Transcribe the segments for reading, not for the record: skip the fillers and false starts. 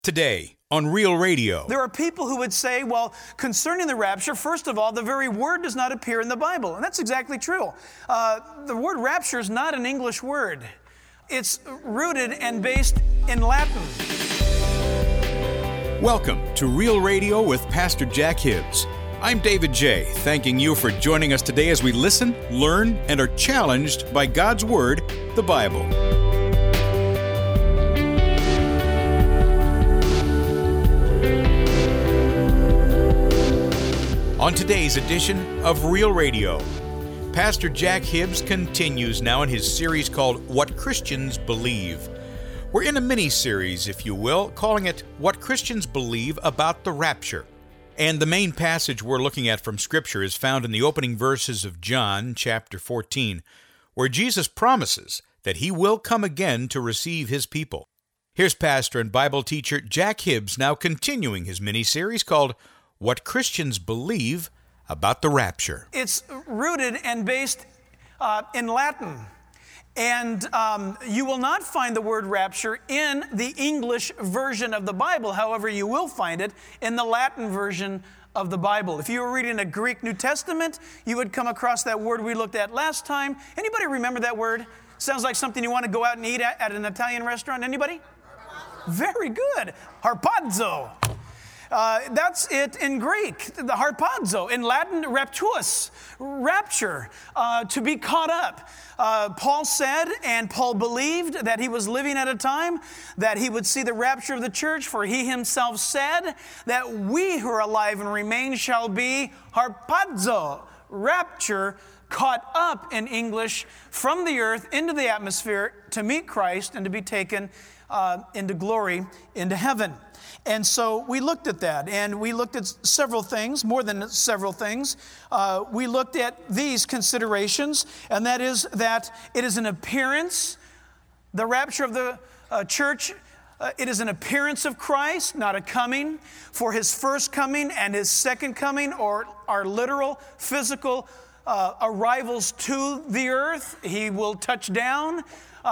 Today on Real Radio. There are people who would say, well, concerning the rapture, first of all, the very word does not appear in the Bible. And that's exactly true. The word rapture is not an English word. It's rooted and based in Latin. Welcome to Real Radio with Pastor Jack Hibbs. I'm David J., thanking you for joining us today as we listen, learn, and are challenged by God's Word, the Bible. On today's edition of Real Radio, Pastor Jack Hibbs continues now in his series called What Christians Believe. We're in a mini-series, if you will, calling it What Christians Believe About the Rapture. And the main passage we're looking at from Scripture is found in the opening verses of John chapter 14, where Jesus promises that He will come again to receive His people. Here's pastor and Bible teacher Jack Hibbs now continuing his mini-series called What Christians Believe About the Rapture. It's rooted and based in Latin. And you will not find the word rapture in the English version of the Bible. However, you will find it in the Latin version of the Bible. If you were reading a Greek New Testament, you would come across that word we looked at last time. Anybody remember that word? Sounds like something you want to go out and eat at an Italian restaurant. Anybody? Very good. Harpazo. That's it in Greek, the harpazo. In Latin, raptus, rapture, to be caught up. Paul said, and Paul believed that he was living at a time that he would see the rapture of the church, for he himself said that we who are alive and remain shall be harpazo, rapture, caught up in English from the earth into the atmosphere to meet Christ and to be taken into glory, into heaven. And so we looked at that, and we looked at several things, more than several things. We looked at these considerations, and that is that it is an appearance, the rapture of the church, it is an appearance of Christ, not a coming. For His first coming and His second coming are literal, physical arrivals to the earth. He will touch down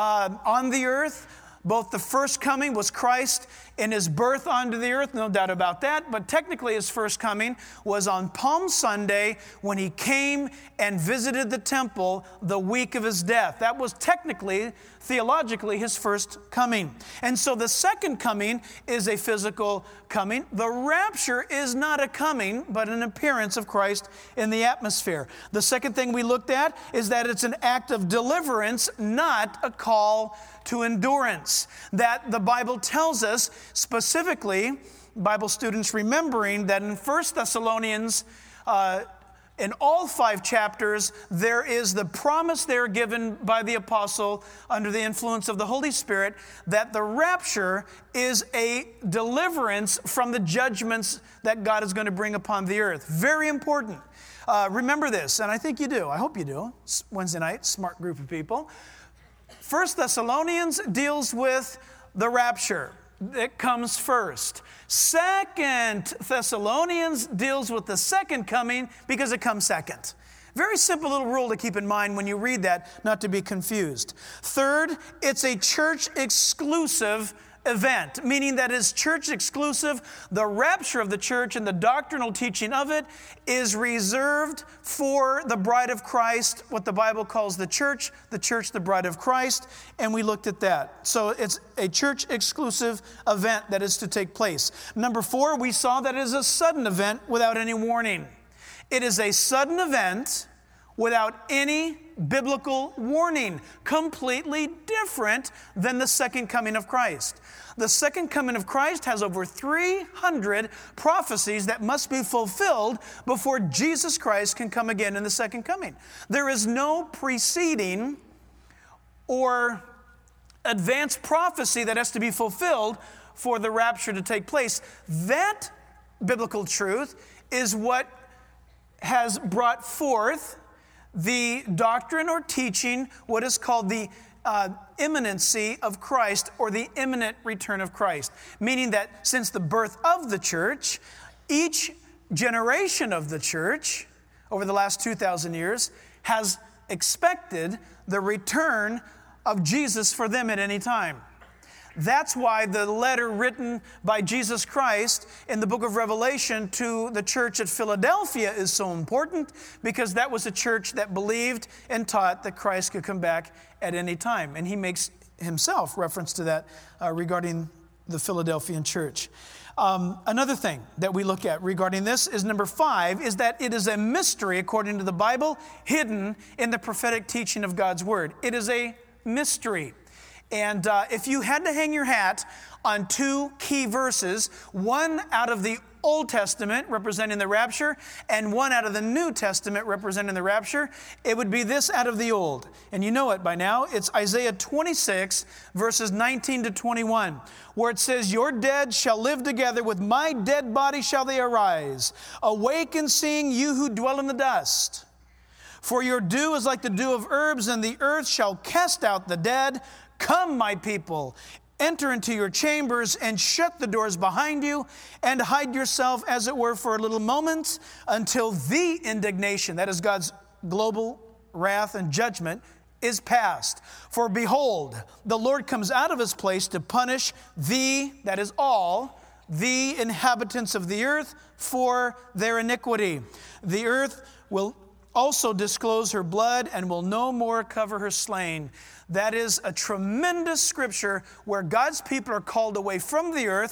on the earth. Both the first coming was Christ in His birth onto the earth, no doubt about that, but technically His first coming was on Palm Sunday when He came and visited the temple the week of His death. That was technically, theologically, His first coming. And so the second coming is a physical coming. The rapture is not a coming, but an appearance of Christ in the atmosphere. The second thing we looked at is that it's an act of deliverance, not a call to endurance. That the Bible tells us specifically, Bible students remembering that in 1 Thessalonians, in all 5 chapters, there is the promise there given by the apostle under the influence of the Holy Spirit that the rapture is a deliverance from the judgments that God is going to bring upon the earth. Very important. Remember this, and I think you do. I hope you do. Wednesday night, smart group of people. 1 Thessalonians deals with the rapture. It comes first. 2 Thessalonians deals with the second coming because it comes second. Very simple little rule to keep in mind when you read that, not to be confused. Third, it's a church exclusive event, meaning that is church exclusive. The rapture of the church and the doctrinal teaching of it is reserved for the bride of Christ, what the Bible calls the church, the bride of Christ, and we looked at that. So it's a church exclusive event that is to take place. Number 4, we saw that it is a sudden event without any warning. It is a sudden event without any biblical warning, completely different than the second coming of Christ. The second coming of Christ has over 300 prophecies that must be fulfilled before Jesus Christ can come again in the second coming. There is no preceding or advanced prophecy that has to be fulfilled for the rapture to take place. That biblical truth is what has brought forth the doctrine or teaching, what is called the imminency of Christ or the imminent return of Christ. Meaning that since the birth of the church, each generation of the church over the last 2,000 years has expected the return of Jesus for them at any time. That's why the letter written by Jesus Christ in the book of Revelation to the church at Philadelphia is so important, because that was a church that believed and taught that Christ could come back at any time. And he makes himself reference to that regarding the Philadelphian church. Another thing that we look at regarding this is number 5, is that it is a mystery, according to the Bible, hidden in the prophetic teaching of God's Word. It is a mystery. And if you had to hang your hat on 2 key verses, one out of the Old Testament representing the rapture and one out of the New Testament representing the rapture, it would be this out of the Old. And you know it by now. It's Isaiah 26, verses 19 to 21, where it says, "Your dead shall live together, with my dead body shall they arise. Awake and sing, you who dwell in the dust. For your dew is like the dew of herbs, and the earth shall cast out the dead. Come, my people, enter into your chambers and shut the doors behind you and hide yourself, as it were, for a little moment until the indignation," that is God's global wrath and judgment, "is past. For behold, the Lord comes out of his place to punish that is all, the inhabitants of the earth for their iniquity. The earth will also disclose her blood and will no more cover her slain." That is a tremendous scripture where God's people are called away from the earth,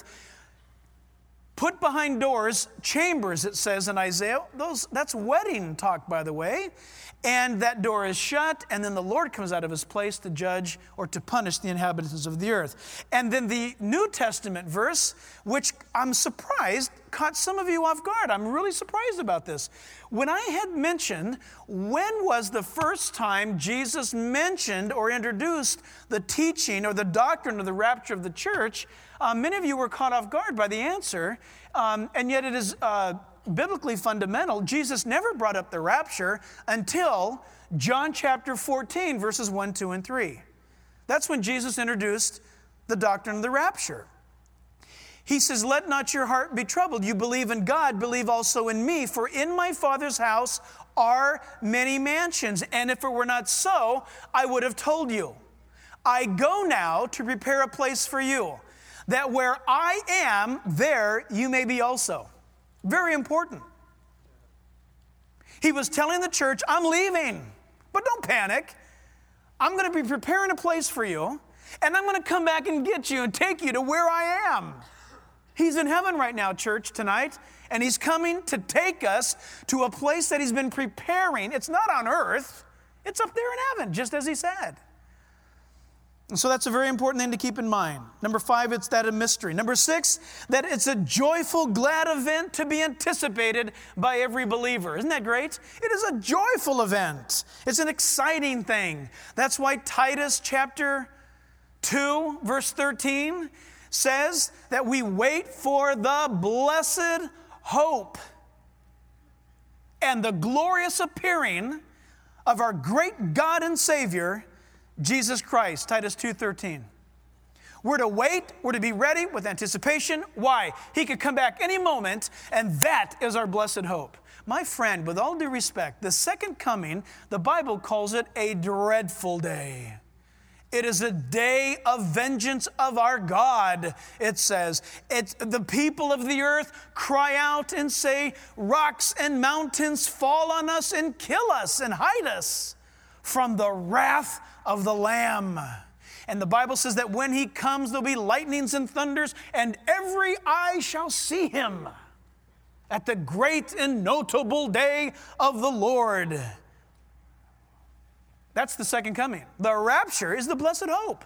put behind doors, chambers, it says in Isaiah. That's wedding talk, by the way. And that door is shut, and then the Lord comes out of his place to judge or to punish the inhabitants of the earth. And then the New Testament verse, which I'm surprised caught some of you off guard. I'm really surprised about this. When I had mentioned, when was the first time Jesus mentioned or introduced the teaching or the doctrine of the rapture of the church, many of you were caught off guard by the answer, and yet it is biblically fundamental. Jesus never brought up the rapture until John chapter 14, verses 1, 2, and 3. That's when Jesus introduced the doctrine of the rapture. He says, "Let not your heart be troubled. You believe in God, believe also in me. For in my Father's house are many mansions. And if it were not so, I would have told you. I go now to prepare a place for you, that where I am, there you may be also." Very important. He was telling the church, I'm leaving, but don't panic. I'm going to be preparing a place for you, and I'm going to come back and get you and take you to where I am. He's in heaven right now, church, tonight, and he's coming to take us to a place that he's been preparing. It's not on earth. It's up there in heaven, just as he said. And so that's a very important thing to keep in mind. Number 5, it's that a mystery. Number 6, that it's a joyful, glad event to be anticipated by every believer. Isn't that great? It is a joyful event. It's an exciting thing. That's why Titus chapter 2, verse 13 says that we wait for the blessed hope and the glorious appearing of our great God and Savior, Jesus Christ, Titus 2:13. We're to wait, we're to be ready with anticipation. Why? He could come back any moment, and that is our blessed hope. My friend, with all due respect, the second coming, the Bible calls it a dreadful day. It is a day of vengeance of our God, it says. The people of the earth cry out and say, "Rocks and mountains fall on us and kill us and hide us from the wrath of the Lamb." And the Bible says that when he comes, there'll be lightnings and thunders, and every eye shall see him at the great and notable day of the Lord. That's the second coming. The rapture is the blessed hope.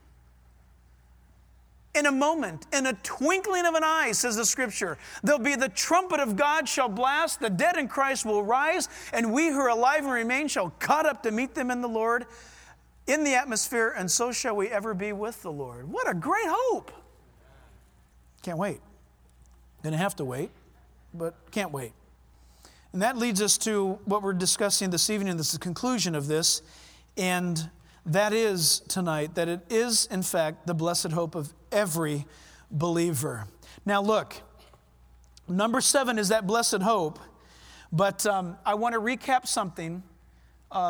In a moment, in a twinkling of an eye, says the scripture, there'll be the trumpet of God shall blast, the dead in Christ will rise, and we who are alive and remain shall caught up to meet them in the Lord in the atmosphere, and so shall we ever be with the Lord. What a great hope. Can't wait. Gonna have to wait, but can't wait. And that leads us to what we're discussing this evening. This is the conclusion of this, and that is tonight, that it is, in fact, the blessed hope of every believer. Now look, number 7 is that blessed hope, but I want to recap something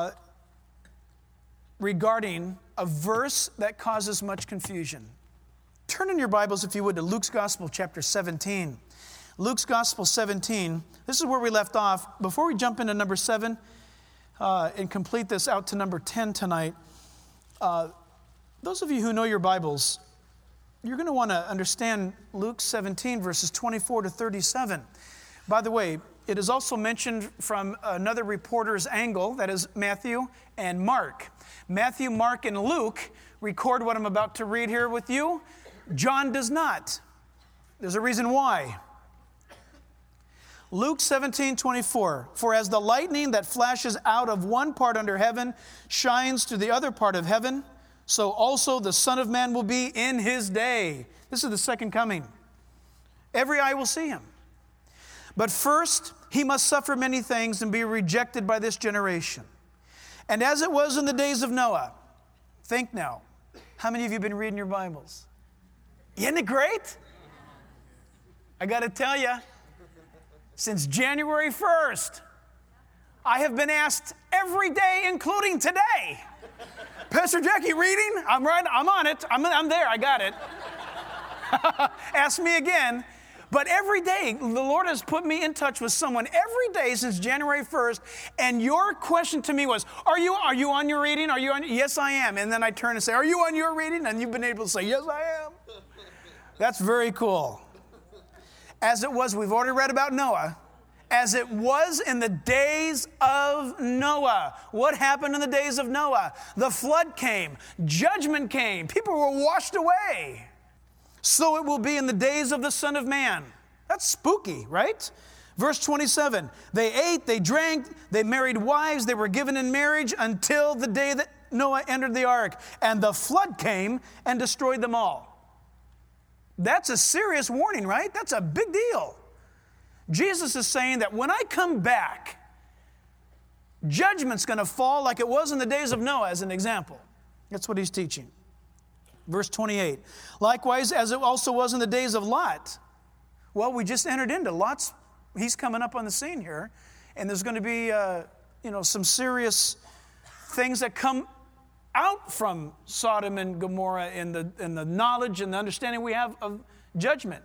regarding a verse that causes much confusion. Turn in your Bibles, if you would, to Luke's Gospel, chapter 17. Luke's Gospel 17. This is where we left off. Before we jump into number 7 and complete this out to number 10 tonight, those of you who know your Bibles, you're going to want to understand Luke 17, verses 24 to 37. By the way, it is also mentioned from another reporter's angle, that is Matthew and Mark. Matthew, Mark, and Luke record what I'm about to read here with you. John does not. There's a reason why. Luke 17:24. For as the lightning that flashes out of one part under heaven shines to the other part of heaven, so also the Son of Man will be in his day. This is the second coming. Every eye will see him. But first, he must suffer many things and be rejected by this generation. And as it was in the days of Noah, think now, how many of you have been reading your Bibles? Isn't it great? I got to tell you, since January 1st, I have been asked every day, including today, Pastor Jackie, reading? I'm on it. I'm there. I got it. Ask me again. But every day, the Lord has put me in touch with someone every day since January 1st, and your question to me was, are you on your reading? Are you on? Yes, I am. And then I turn and say, are you on your reading? And you've been able to say, yes, I am. That's very cool. As it was, we've already read about Noah. As it was in the days of Noah. What happened in the days of Noah? The flood came. Judgment came. People were washed away. So it will be in the days of the Son of Man. That's spooky, right? Verse 27. They ate, they drank, they married wives, they were given in marriage until the day that Noah entered the ark. And the flood came and destroyed them all. That's a serious warning, right? That's a big deal. Jesus is saying that when I come back, judgment's going to fall like it was in the days of Noah, as an example. That's what he's teaching. Verse 28. Likewise, as it also was in the days of Lot. Well, we just entered into Lot's. He's coming up on the scene here, and there's going to be, some serious things that come out from Sodom and Gomorrah in the knowledge and the understanding we have of judgment.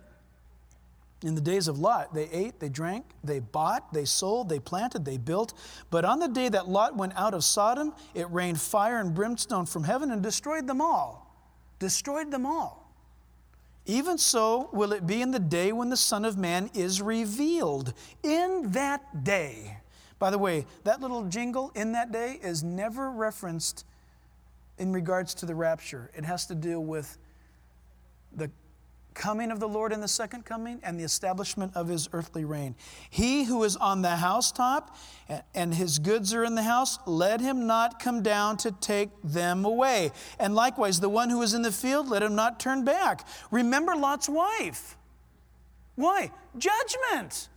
In the days of Lot, they ate, they drank, they bought, they sold, they planted, they built. But on the day that Lot went out of Sodom, it rained fire and brimstone from heaven and destroyed them all. Destroyed them all. Even so will it be in the day when the Son of Man is revealed. In that day. By the way, that little jingle, in that day, is never referenced in regards to the rapture. It has to do with the coming of the Lord in the second coming and the establishment of his earthly reign. He who is on the housetop and his goods are in the house, let him not come down to take them away. And likewise, the one who is in the field, let him not turn back. Remember Lot's wife. Why? Judgment.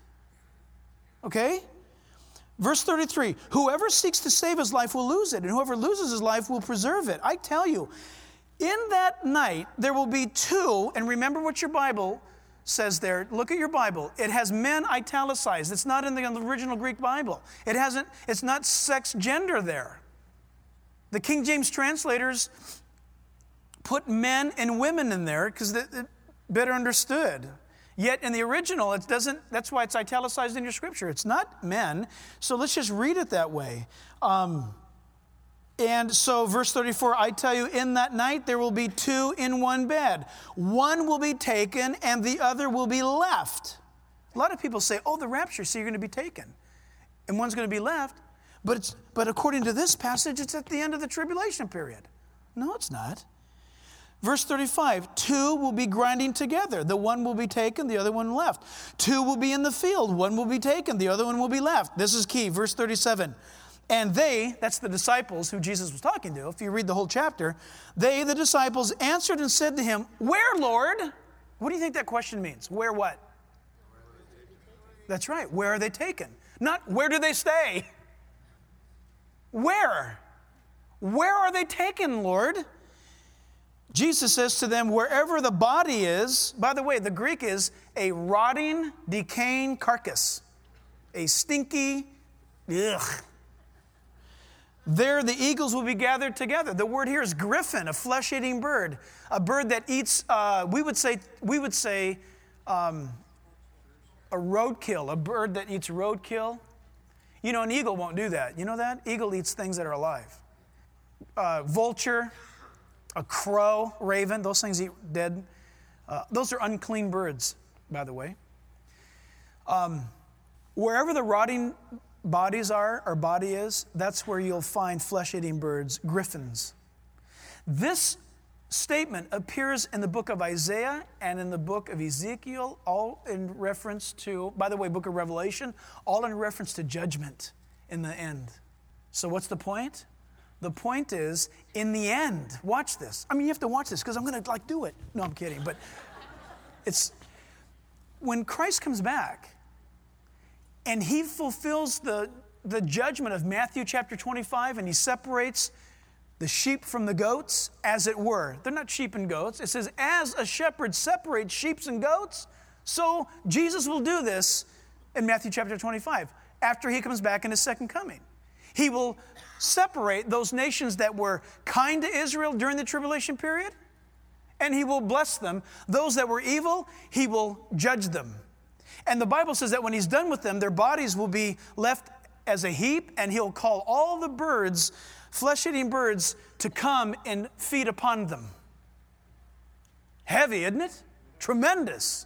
Okay? Verse 33, whoever seeks to save his life will lose it, and whoever loses his life will preserve it. I tell you, in that night, there will be two, and remember what your Bible says there. Look at your Bible. It has men italicized. It's not in the original Greek Bible. It's not sex, gender there. The King James translators put men and women in there because it better understood. Yet in the original, it doesn't. That's why it's italicized in your scripture. It's not men. So let's just read it that way. And so verse 34, I tell you, in that night there will be two in one bed. One will be taken and the other will be left. A lot of people say, oh, the rapture, so you're going to be taken. And one's going to be left. But according to this passage, it's at the end of the tribulation period. No, it's not. Verse 35, two will be grinding together. The one will be taken, the other one left. Two will be in the field. One will be taken, the other one will be left. This is key. Verse 37. And they, that's the disciples who Jesus was talking to, if you read the whole chapter, they, the disciples, answered and said to him, where, Lord? What do you think that question means? Where what? That's right. Where are they taken? Not where do they stay? Where? Where are they taken, Lord? Jesus says to them, wherever the body is, by the way, the Greek is a rotting, decaying carcass. A stinky, There the eagles will be gathered together. The word here is griffin, a flesh-eating bird, a bird that eats, we would say a roadkill, a bird that eats roadkill. You know, an eagle won't do that. You know that? Eagle eats things that are alive. Vulture, a crow, raven, those things eat dead. Those are unclean birds, by the way. Wherever the rotting bodies are, or body is, that's where you'll find flesh-eating birds, griffins. This statement appears in the book of Isaiah and in the book of Ezekiel, all in reference to, by the way, book of Revelation, all in reference to judgment in the end. So what's the point? The point is, in the end, watch this. I mean, you have to watch this because I'm going to do it. No, I'm kidding. But it's when Christ comes back and he fulfills the judgment of Matthew chapter 25 and he separates the sheep from the goats, as it were. They're not sheep and goats. It says, as a shepherd separates sheep and goats, so Jesus will do this in Matthew chapter 25 after he comes back in his second coming. He will separate those nations that were kind to Israel during the tribulation period, and he will bless them. Those that were evil, he will judge them. And the Bible says that when he's done with them, their bodies will be left as a heap, and he'll call all the birds, flesh-eating birds, to come and feed upon them. Heavy, isn't it? Tremendous.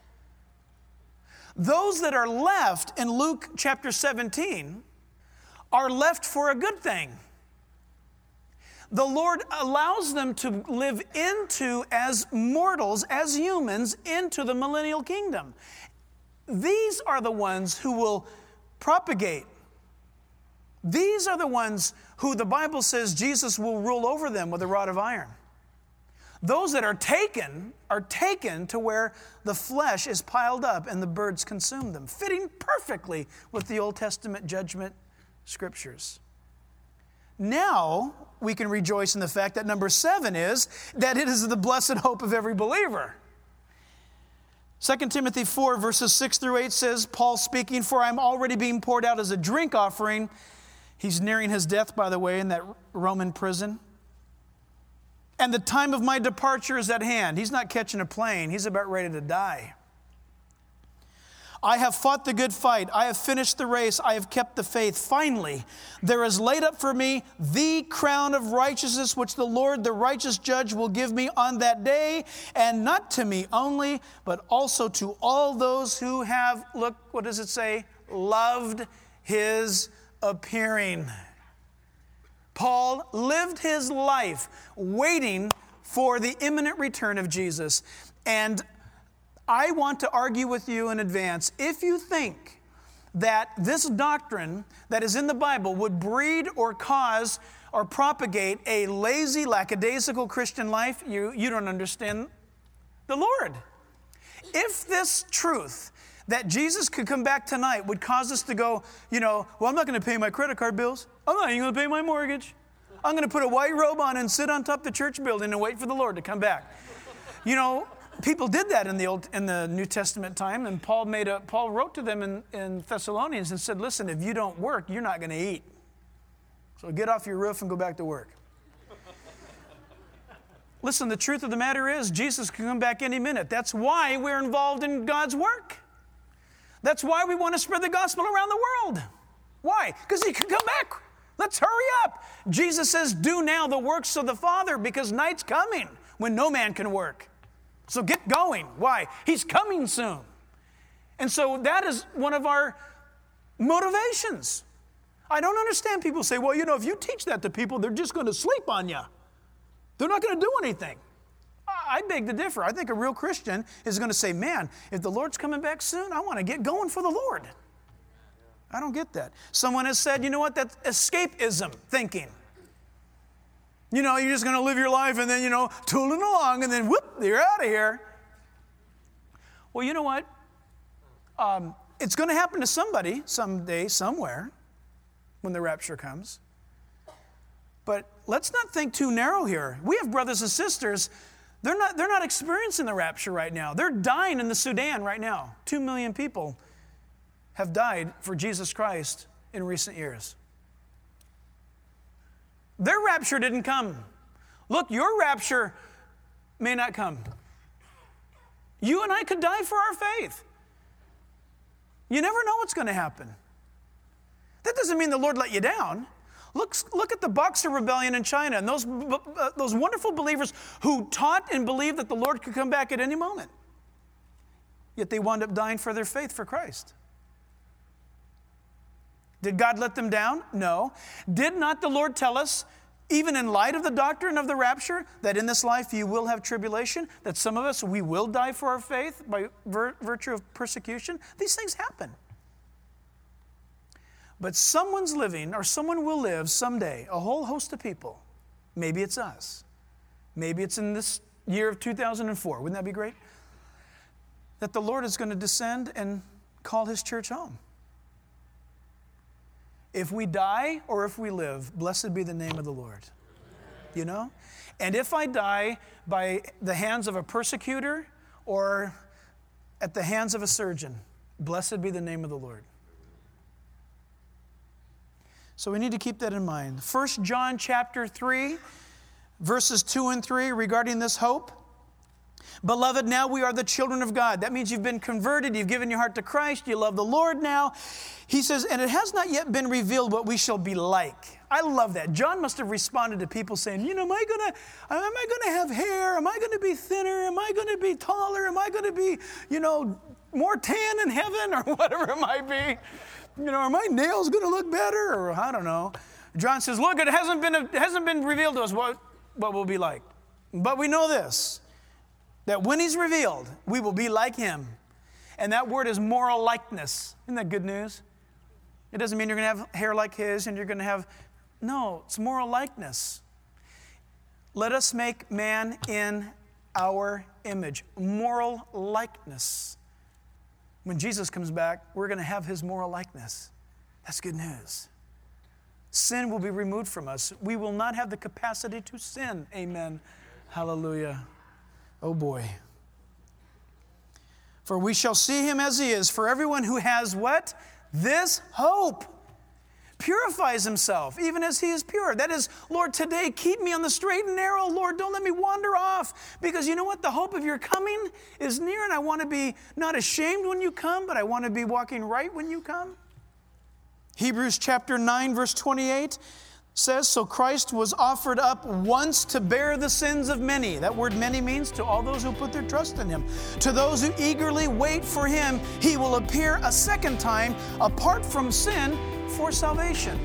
Those that are left in Luke chapter 17 are left for a good thing. The Lord allows them to live into, as mortals, as humans, into the millennial kingdom. These are the ones who will propagate. These are the ones who the Bible says Jesus will rule over them with a rod of iron. Those that are taken to where the flesh is piled up and the birds consume them, fitting perfectly with the Old Testament judgment scriptures. Now we can rejoice in the fact that number 7 is that it is the blessed hope of every believer. 2 Timothy 4 verses 6 through 8 says, Paul speaking, for I'm already being poured out as a drink offering. He's nearing his death, by the way, in that Roman prison. And the time of my departure is at hand. He's not catching a plane. He's about ready to die. I have fought the good fight. I have finished the race. I have kept the faith. Finally, there is laid up for me the crown of righteousness, which the Lord, the righteous judge, will give me on that day, and not to me only, but also to all those who have, look, what does it say? Loved his appearing. Paul lived his life waiting for the imminent return of Jesus. And I want to argue with you in advance. If you think that this doctrine that is in the Bible would breed or cause or propagate a lazy, lackadaisical Christian life, you don't understand the Lord. If this truth that Jesus could come back tonight would cause us to go, well, I'm not going to pay my credit card bills. I'm not even going to pay my mortgage. I'm going to put a white robe on and sit on top of the church building and wait for the Lord to come back. People did that in the New Testament time, and Paul wrote to them in Thessalonians and said, listen, if you don't work, you're not going to eat. So get off your roof and go back to work. Listen, the truth of the matter is Jesus can come back any minute. That's why we're involved in God's work. That's why we want to spread the gospel around the world. Why? Because he can come back. Let's hurry up. Jesus says, do now the works of the Father, because night's coming when no man can work. So get going. Why? He's coming soon. And so that is one of our motivations. I don't understand people say, well, if you teach that to people, they're just going to sleep on you. They're not going to do anything. I beg to differ. I think a real Christian is going to say, man, if the Lord's coming back soon, I want to get going for the Lord. I don't get that. Someone has said, you know what, that's escapism thinking. You're just going to live your life and then, tooling along and then whoop, you're out of here. Well, you know what? It's going to happen to somebody someday, somewhere, when the rapture comes. But let's not think too narrow here. We have brothers and sisters. They're not experiencing the rapture right now. They're dying in the Sudan right now. 2 million people have died for Jesus Christ in recent years. Their rapture didn't come. Look, your rapture may not come. You and I could die for our faith. You never know what's going to happen. That doesn't mean the Lord let you down. Look at the Boxer Rebellion in China and those wonderful believers who taught and believed that the Lord could come back at any moment. Yet they wound up dying for their faith for Christ. Did God let them down? No. Did not the Lord tell us, even in light of the doctrine of the rapture, that in this life you will have tribulation, that some of us, we will die for our faith by virtue of persecution? These things happen. But someone's living, or someone will live someday, a whole host of people. Maybe it's us. Maybe it's in this year of 2004. Wouldn't that be great? That the Lord is going to descend and call His church home. If we die or if we live, blessed be the name of the Lord. You know? And if I die by the hands of a persecutor or at the hands of a surgeon, blessed be the name of the Lord. So we need to keep that in mind. 1 John chapter 3, verses 2 and 3 regarding this hope. Beloved, now we are the children of God. That means you've been converted, you've given your heart to Christ, you love the Lord now. He says, and it has not yet been revealed what we shall be like. I love that. John must have responded to people saying, you know, am I going to have hair? Am I going to be thinner? Am I going to be taller? Am I going to be, you know, more tan in heaven or whatever it might be? You know, are my nails going to look better? Or I don't know. John says, look, it hasn't been revealed to us what we'll be like. But we know this, that when He's revealed, we will be like Him. And that word is moral likeness. Isn't that good news? It doesn't mean you're going to have hair like His and you're going to have, no, it's moral likeness. Let us make man in our image. Moral likeness. When Jesus comes back, we're going to have His moral likeness. That's good news. Sin will be removed from us. We will not have the capacity to sin. Amen. Hallelujah. Oh boy. For we shall see Him as He is. For everyone who has what? This hope purifies himself, even as He is pure. That is, Lord, today keep me on the straight and narrow. Lord, don't let me wander off. Because you know what? The hope of your coming is near, and I want to be not ashamed when you come, but I want to be walking right when you come. Hebrews chapter 9, verse 28 says, so Christ was offered up once to bear the sins of many. That word many means to all those who put their trust in Him. To those who eagerly wait for Him, He will appear a second time apart from sin for salvation.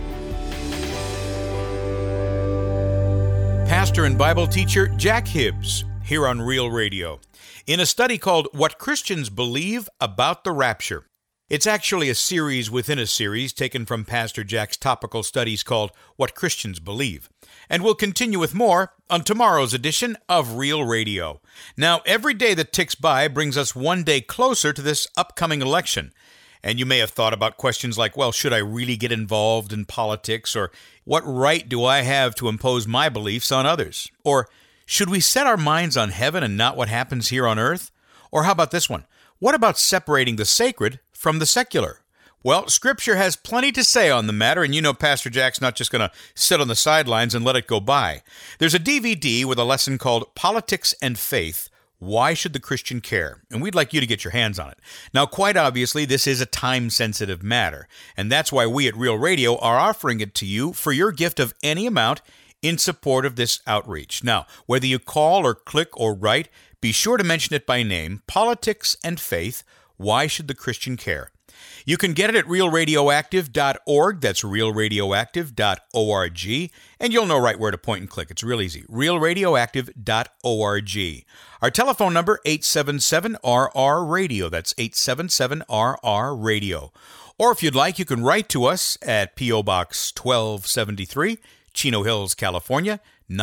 Pastor and Bible teacher Jack Hibbs here on Real Radio in a study called What Christians Believe About the Rapture. It's actually a series within a series taken from Pastor Jack's topical studies called What Christians Believe. And we'll continue with more on tomorrow's edition of Real Radio. Now, every day that ticks by brings us one day closer to this upcoming election. And you may have thought about questions like, well, should I really get involved in politics? Or what right do I have to impose my beliefs on others? Or should we set our minds on heaven and not what happens here on earth? Or how about this one? What about separating the sacred from the secular? Well, Scripture has plenty to say on the matter, and you know Pastor Jack's not just going to sit on the sidelines and let it go by. There's a DVD with a lesson called Politics and Faith, Why Should the Christian Care? And we'd like you to get your hands on it. Now, quite obviously, this is a time-sensitive matter, and that's why we at Real Radio are offering it to you for your gift of any amount in support of this outreach. Now, whether you call or click or write, be sure to mention it by name, Politics and Faith, Why Should the Christian Care? You can get it at realradioactive.org. That's realradioactive.org. And you'll know right where to point and click. It's real easy. realradioactive.org. Our telephone number, 877-RR-RADIO. That's 877-RR-RADIO. Or if you'd like, you can write to us at P.O. Box 1273, Chino Hills, California,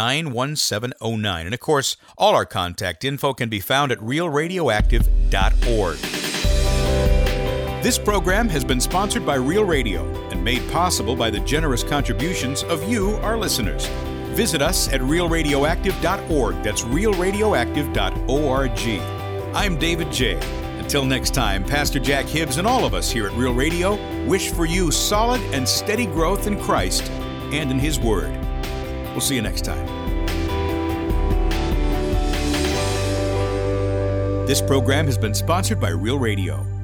91709. And of course, all our contact info can be found at realradioactive.org. This program has been sponsored by Real Radio and made possible by the generous contributions of you, our listeners. Visit us at realradioactive.org. That's realradioactive.org. I'm David J. Until next time, Pastor Jack Hibbs and all of us here at Real Radio wish for you solid and steady growth in Christ and in His Word. We'll see you next time. This program has been sponsored by Real Radio.